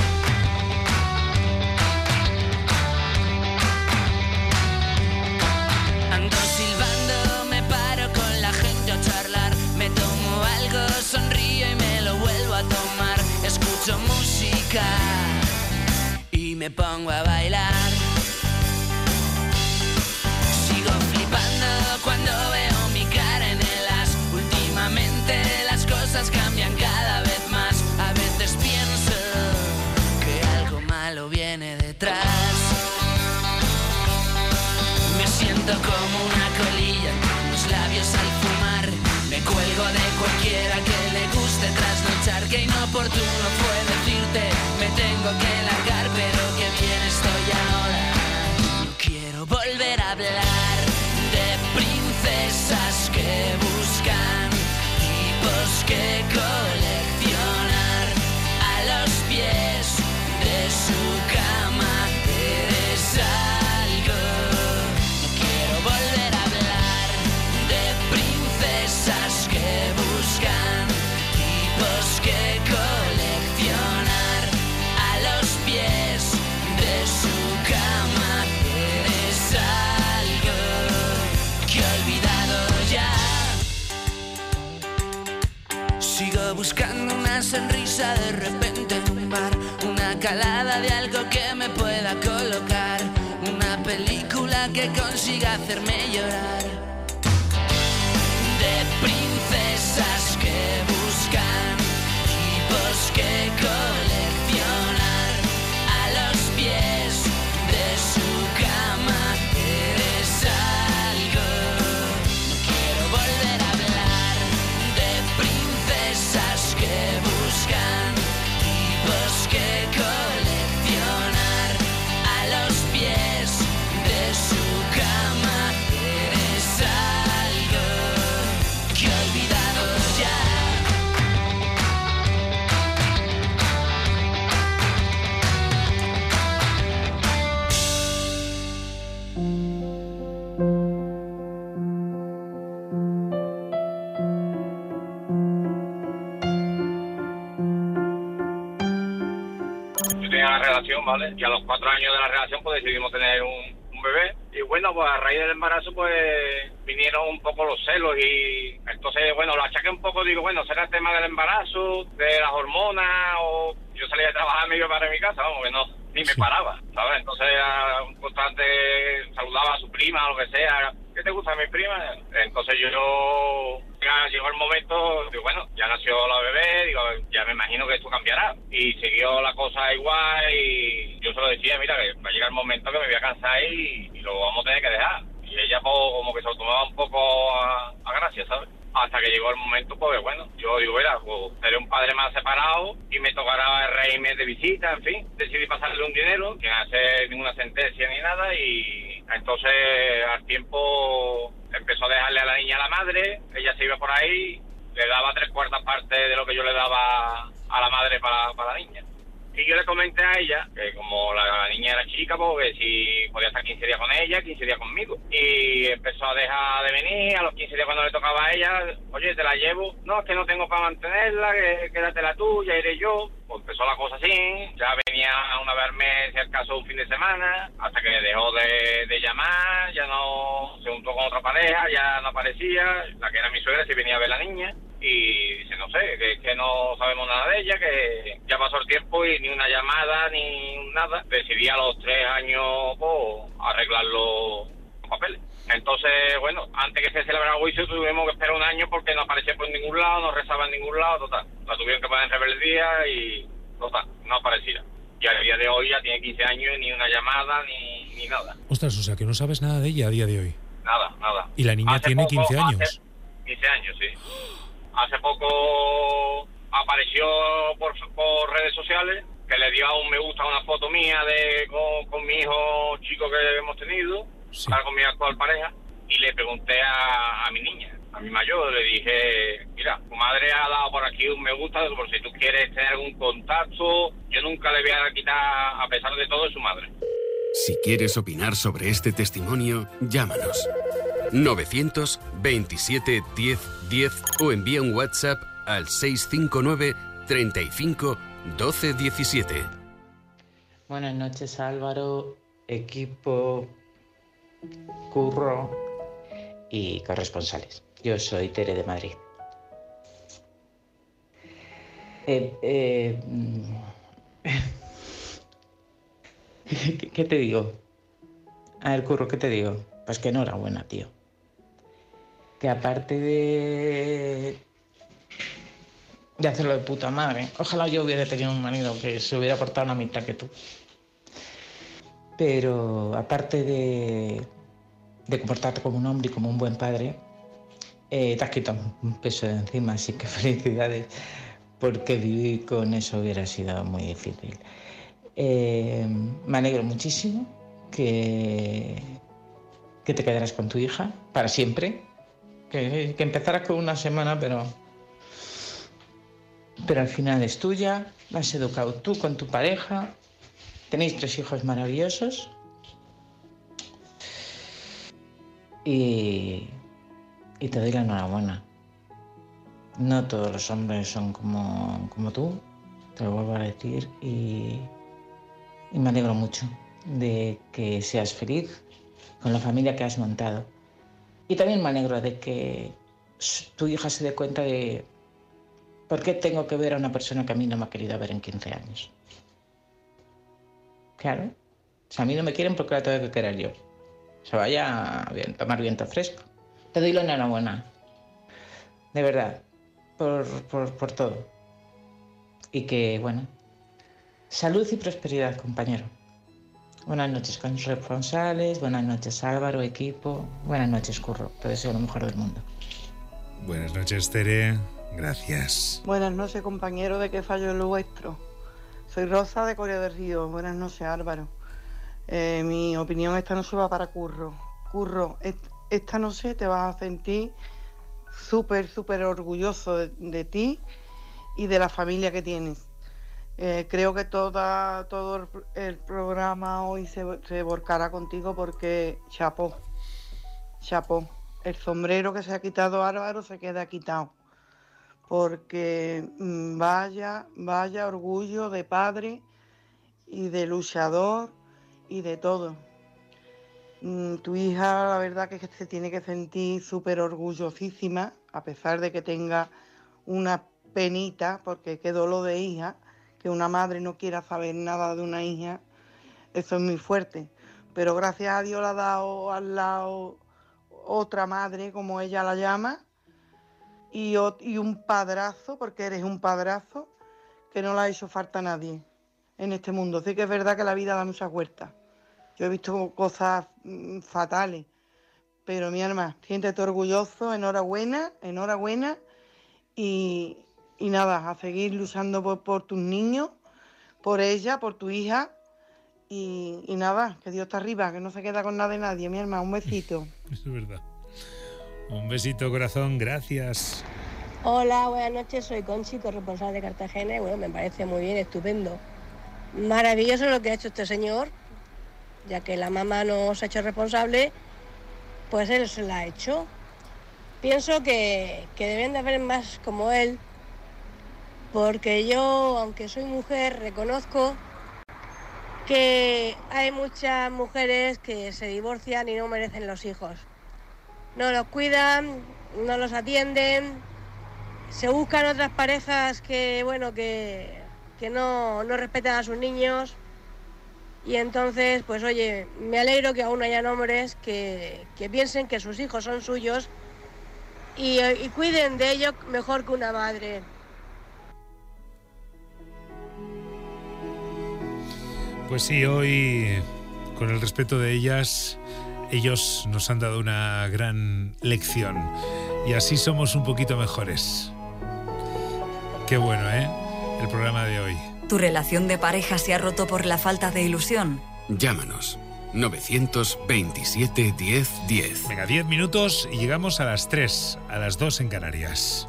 Ando silbando, me paro con la gente a charlar, me tomo algo, sonrío y me lo vuelvo a tomar. Escucho música y me pongo a bailar. Sigo flipando cuando veo mi cara en el as. Últimamente las cosas cambian cada vez más. A veces pienso que algo malo viene detrás. Me siento como una colilla con los labios al fumar, me cuelgo de cualquiera que le guste trasnochar. Que inoportuno fue decirte me tengo que largar, pero que bien estoy ahora. No quiero volver a hablar de princesas que buscan tipos que coleccionar a los pies de su cama. Eres algo. No quiero volver a hablar de princesas que buscan tipos que coleccionar a los pies de su cama. Eres algo que he olvidado ya. Sigo buscando una sonrisa de repente en un bar, una calada de algo que me pueda colocar, una película que consiga hacerme llorar. De princesas que buscan tipos que coleccionar a los pies de su cama. Eres algo. No quiero volver a hablar de princesas que buscan tipos que coleccionar a los pies de su cama. Eres algo que he olvidado ya. Yo tenía una relación, ¿vale? Y a los 4 años de la relación pues decidimos tener un bebé. Y bueno, pues a raíz del embarazo pues vinieron un poco los celos y entonces, bueno, lo achaqué un poco, digo, bueno, será el tema del embarazo, de las hormonas, o yo salía de trabajar medio para mi casa, vamos, que no, ni me paraba, ¿sabes? Entonces era un constante, saludaba a su prima o lo que sea. ¿Qué te gusta mi prima? Entonces yo ya llegó el momento, digo, bueno, ya nació la bebé, digo, ya me imagino que esto cambiará. Y siguió la cosa igual y yo se lo decía, mira, que va a llegar el momento que me voy a cansar y lo vamos a tener que dejar. Y ella pues, como que se lo tomaba un poco a gracia, ¿sabes? Hasta que llegó el momento, pues bueno, yo digo, mira, pues seré un padre más separado y me tocará reírme de visita, en fin. Decidí pasarle un dinero, sin hacer ninguna sentencia ni nada y Entonces, al tiempo, empezó a dejarle a la niña a la madre, ella se iba por ahí, le daba 3/4 partes de lo que yo le daba a la madre para la niña. Y yo le comenté a ella que como la niña era chica, pues si podía estar 15 días con ella, 15 días conmigo. Y empezó a dejar de venir, a los 15 días cuando le tocaba a ella, oye, te la llevo. No, es que no tengo para mantenerla, que quédate la tuya, iré yo. Pues empezó la cosa así, ya venía una vez al mes, si al caso un fin de semana, hasta que dejó de llamar, ya no se juntó con otra pareja, ya no aparecía, la que era mi suegra sí venía a ver a la niña. Y dice, no sé, que no sabemos nada de ella, que ya pasó el tiempo y ni una llamada ni nada. Decidí a los 3 años pues, arreglar los papeles. Entonces, bueno, antes que se celebrara el juicio tuvimos que esperar un año porque no aparecía por ningún lado, no rezaba en ningún lado, total. La tuvieron que poner en rebeldía y total, no aparecía. Y al día de hoy ya tiene 15 años y ni una llamada ni nada. Ostras, o sea que no sabes nada de ella a día de hoy. Nada. Y la niña tiene 15 años. 15 años, sí. Hace poco apareció por redes sociales que le dio a un me gusta a una foto mía con mi hijo chico que hemos tenido, ahora con mi actual pareja, y le pregunté a mi niña, a mi mayor, le dije, mira, tu madre ha dado por aquí un me gusta, por si tú quieres tener algún contacto, yo nunca le voy a quitar, a pesar de todo, de su madre. Si quieres opinar sobre este testimonio, llámanos. 927 10 10 o envía un WhatsApp al 659 35 12 17. Buenas noches, Álvaro, equipo, Curro y corresponsales. Yo soy Tere de Madrid. ¿Qué te digo? A ver, Curro, ¿qué te digo? Pues que enhorabuena, tío. Que aparte de hacerlo de puta madre, ojalá yo hubiera tenido un marido que se hubiera portado la mitad que tú. Pero aparte de comportarte como un hombre y como un buen padre, te has quitado un peso de encima, así que felicidades, porque vivir con eso hubiera sido muy difícil. Me alegro muchísimo que te quedarás con tu hija para siempre, que empezarás con una semana, pero al final es tuya, la has educado tú con tu pareja, tenéis 3 hijos maravillosos y te doy la enhorabuena. No todos los hombres son como tú, te lo vuelvo a decir, y me alegro mucho de que seas feliz con la familia que has montado. Y también me alegro de que tu hija se dé cuenta de por qué tengo que ver a una persona que a mí no me ha querido ver en 15 años. Claro, o sea, a mí no me quieren porque la tengo que querer yo. Se vaya a tomar viento fresco. Te doy la enhorabuena, de verdad, por todo. Y que, bueno, salud y prosperidad, compañero. Buenas noches, corresponsales, buenas noches, Álvaro, equipo, buenas noches, Curro, te deseo lo mejor del mundo. Buenas noches, Tere, gracias. Buenas noches, compañero de Que Fallo Lo Vuestro. Soy Rosa de Corea del Río. Buenas noches, Álvaro. Mi opinión esta noche va para Curro. Curro, esta noche te vas a sentir súper orgulloso de ti y de la familia que tienes. Creo que todo el programa hoy se volcará contigo porque chapó. El sombrero que se ha quitado Álvaro se queda quitado. Porque vaya orgullo de padre y de luchador y de todo. Tu hija, la verdad que se tiene que sentir súper orgullosísima, a pesar de que tenga una penita, porque qué dolor de hija, que una madre no quiera saber nada de una hija, eso es muy fuerte. Pero gracias a Dios le ha dado al lado otra madre, como ella la llama, y un padrazo, porque eres un padrazo, que no le ha hecho falta a nadie en este mundo. Sí que es verdad que la vida da muchas vueltas. Yo he visto cosas fatales, pero mi alma, siéntete orgulloso, enhorabuena, y nada, a seguir luchando por tus niños, por ella, por tu hija, Y nada, que Dios está arriba, que no se queda con nada de nadie, mi hermano. Un besito. Eso es verdad. Un besito, corazón, gracias. Hola, buenas noches, soy Conchi, corresponsal de Cartagena, y bueno, me parece muy bien, estupendo. Maravilloso lo que ha hecho este señor, ya que la mamá no se ha hecho responsable, pues él se la ha hecho. Pienso que deben de haber más como él, porque yo, aunque soy mujer, reconozco que hay muchas mujeres que se divorcian y no merecen los hijos. No los cuidan, no los atienden, se buscan otras parejas que, bueno, que no respetan a sus niños. Y entonces, pues oye, me alegro que aún hayan hombres que piensen que sus hijos son suyos y cuiden de ellos mejor que una madre. Pues sí, hoy, con el respeto de ellas, ellos nos han dado una gran lección. Y así somos un poquito mejores. Qué bueno, ¿eh? El programa de hoy. ¿Tu relación de pareja se ha roto por la falta de ilusión? Llámanos. 927 10 10. Venga, 10 minutos y llegamos a las 3, a las 2 en Canarias.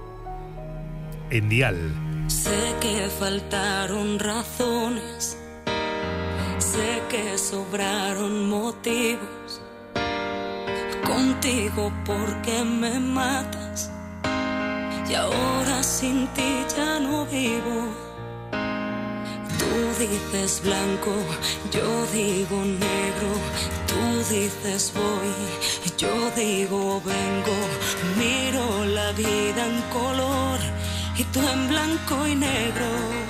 En Dial. Sé que faltaron razones, sé que sobraron motivos. Contigo porque me matas y ahora sin ti ya no vivo. Tú dices blanco, yo digo negro. Tú dices voy, yo digo vengo. Miro la vida en color y tú en blanco y negro.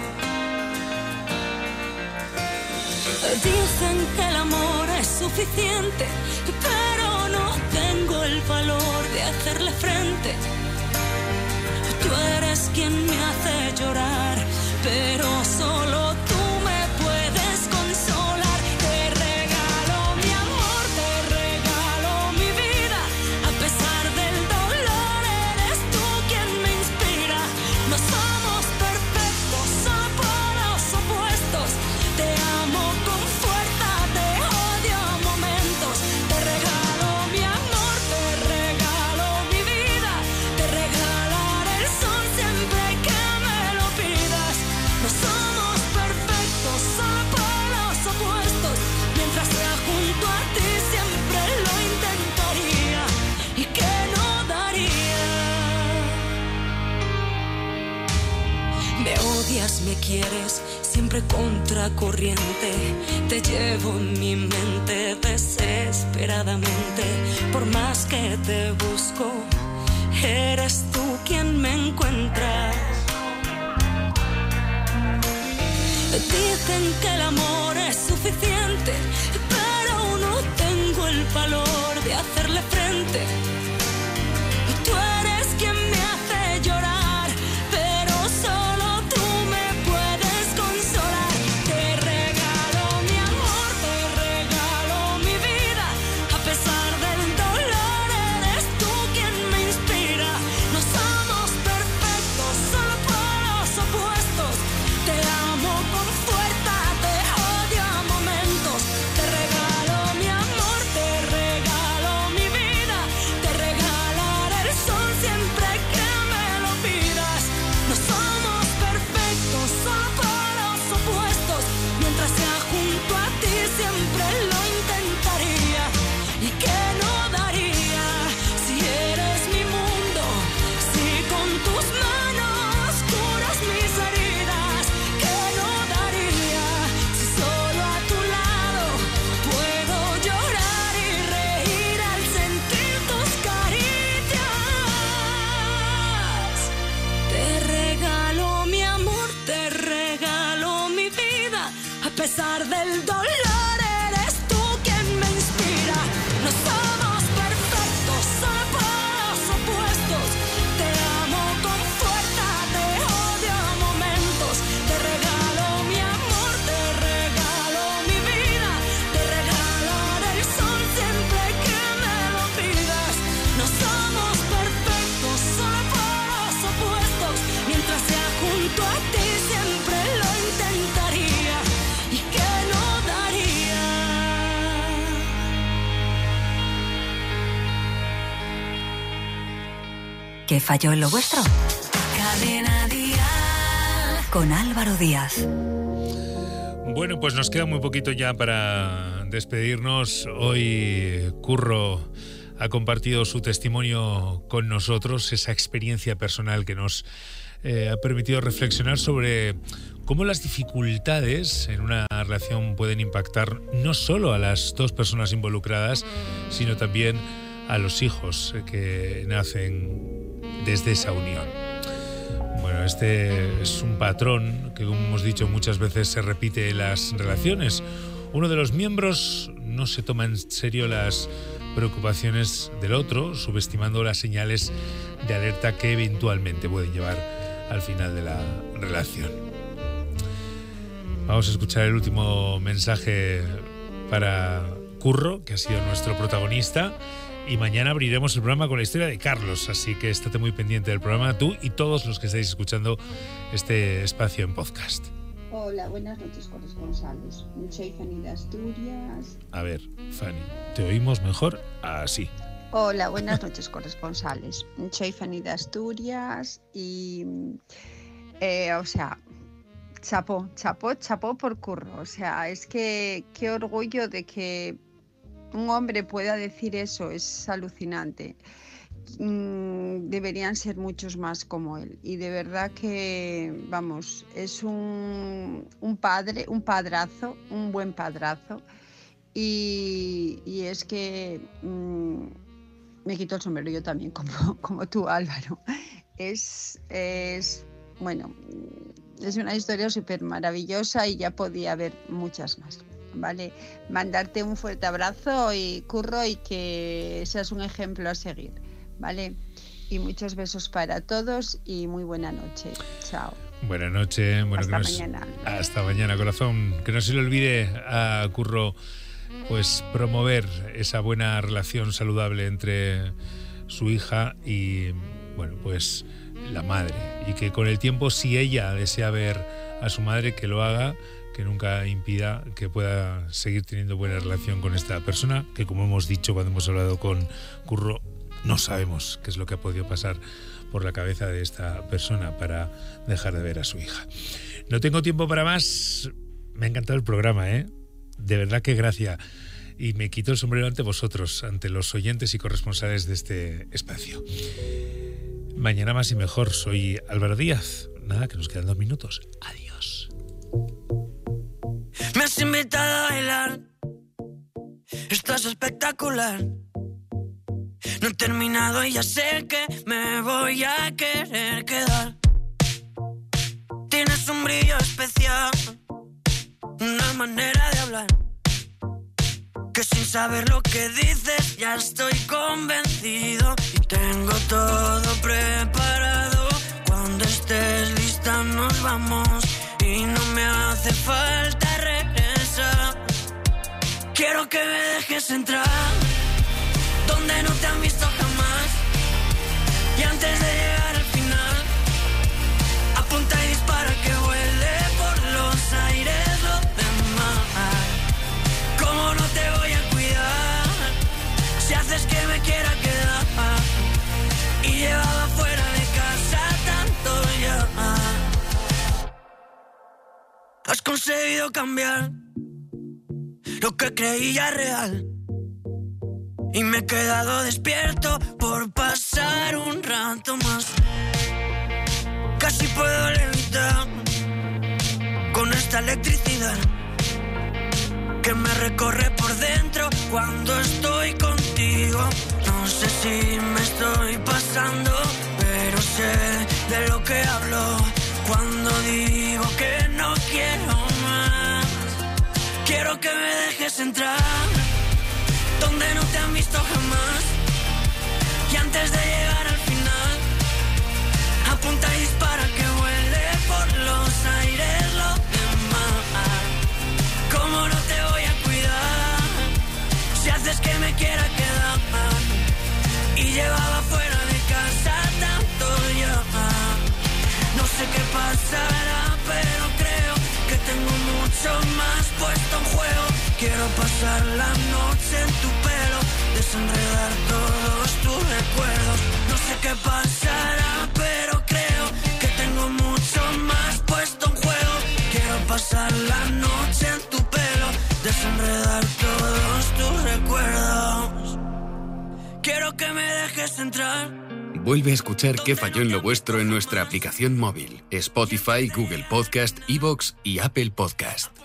Dicen que el amor es suficiente, pero no tengo el valor de hacerle frente. Tú eres quien me hace llorar, pero solo tú me puedes consolar. Te regalo mi amor, te regalo mi vida. A pesar del dolor, eres tú quien me inspira. No somos perfectos, somos polos opuestos. Te amo con fuerza, te odio a momentos. Te regalo mi amor, te regalo mi vida. Te regalaré el sol siempre que me lo pidas. No somos perfectos, somos polos opuestos. Mientras sea junto a ti siempre lo intentaría. ¿Y qué no daría? Me odias, me quieres, siempre contracorriente. Te llevo en mi mente desesperadamente. Por más que te busco, eres tú quien me encuentra. Dicen que el amor es suficiente, pero no tengo el valor de hacerle frente. Tú eres quien me hace llorar, pero solo tú me puedes consolar. Te regalo mi amor, te regalo mi vida. A pesar del dolor, eres tú quien me inspira. No somos perfectos, solo polos opuestos. Te amo con fuerza, te odio a momentos. Te regalo mi amor, te regalo mi vida. Te regalaré el sol siempre que me lo pidas. No somos perfectos, solo polos opuestos. Mientras sea junto a ti siempre lo intentaría. ¿Y qué no daría si eres mi mundo? Si con tus manos curas mis heridas. ¿Qué no daría si solo a tu lado puedo llorar y reír al sentir tus caricias? Te regalo mi amor, te regalo mi vida. A pesar del dolor, eres tú quien me inspira. No somos perfectos, solo polos opuestos. Te amo con fuerza, te odio a momentos. Te regalo mi amor, te regalo mi vida. Te regalaré el sol siempre que me lo pidas. No somos perfectos, solo polos opuestos. Mientras sea junto a ti siempre lo intentaría. ¿Y qué no da? ¿Qué falló en lo vuestro? Cadena Dial. Con Álvaro Díaz. Bueno, pues nos queda muy poquito ya para despedirnos. Hoy Curro ha compartido su testimonio con nosotros, esa experiencia personal que nos ha permitido reflexionar sobre cómo las dificultades en una relación pueden impactar no solo a las dos personas involucradas, sino también a los hijos que nacen desde esa unión. Bueno, este es un patrón que, como hemos dicho muchas veces, se repite en las relaciones. Uno de los miembros no se toma en serio las preocupaciones del otro, subestimando las señales de alerta que eventualmente pueden llevar al final de la relación. Vamos a escuchar el último mensaje para Curro, que ha sido nuestro protagonista. Y mañana abriremos el programa con la historia de Carlos, así que estate muy pendiente del programa, tú y todos los que estáis escuchando este espacio en podcast. Hola, buenas noches, corresponsales. Soy Fanny de Asturias. A ver, Fanny, ¿te oímos mejor? Así. Hola, buenas noches, corresponsales. Soy Fanny de Asturias y, chapó por Curro. O sea, es que qué orgullo de que un hombre pueda decir eso, es alucinante. Deberían ser muchos más como él. Y de verdad que, vamos, es un padre, un padrazo, un buen padrazo. Y es que me quito el sombrero yo también, como tú, Álvaro. Bueno, es una historia súper maravillosa y ya podía haber muchas más. Vale, mandarte un fuerte abrazo y Curro, y que seas un ejemplo a seguir, vale, y muchos besos para todos y muy buena noche. Chao. Buena noche. Bueno, hasta mañana. Hasta mañana, corazón. Que no se le olvide a Curro pues promover esa buena relación saludable entre su hija y, bueno, pues la madre, y que con el tiempo, si ella desea ver a su madre, que lo haga, que nunca impida que pueda seguir teniendo buena relación con esta persona, que, como hemos dicho cuando hemos hablado con Curro, no sabemos qué es lo que ha podido pasar por la cabeza de esta persona para dejar de ver a su hija. No tengo tiempo para más. Me ha encantado el programa, ¿eh? De verdad que gracias. Y me quito el sombrero ante vosotros, ante los oyentes y corresponsales de este espacio. Mañana más y mejor. Soy Álvaro Díaz. Nada, que nos quedan 2 minutos. Adiós. Me has invitado a bailar, estás espectacular. No he terminado y ya sé que me voy a querer quedar. Tienes un brillo especial, una manera de hablar, que sin saber lo que dices ya estoy convencido. Y tengo todo preparado, cuando estés lista nos vamos. Y no me hace falta regresar. Quiero que me dejes entrar donde no te han visto jamás. Y antes de llegar al final, apunta y dispara, que vuele por los aires lo demás. ¿Cómo no te voy a cuidar si haces que me quiera quedar? Y llevaba fuera de casa tanto ya. Has conseguido cambiar lo que creía real, y me he quedado despierto por pasar un rato más. Casi puedo levitar con esta electricidad que me recorre por dentro cuando estoy contigo. No sé si me estoy pasando, pero sé de lo que hablo cuando digo que no quiero más. Quiero que me dejes entrar donde no te han visto jamás. Y antes de llegar al final, apunta y dispara, que vuele por los aires lo demás. ¿Cómo no te voy a cuidar si haces que me quiera quedar? Y llevaba fuera de casa tanto ya. No sé qué pasará, pero creo que tengo mucho más puesto en juego. Quiero pasar la noche en tu pelo, desenredar todos tus recuerdos. No sé qué pasará. que me dejes entrar. Vuelve a escuchar ¿Qué falló en lo vuestro? En nuestra aplicación móvil, Spotify, Google Podcast, iVoox y Apple Podcast.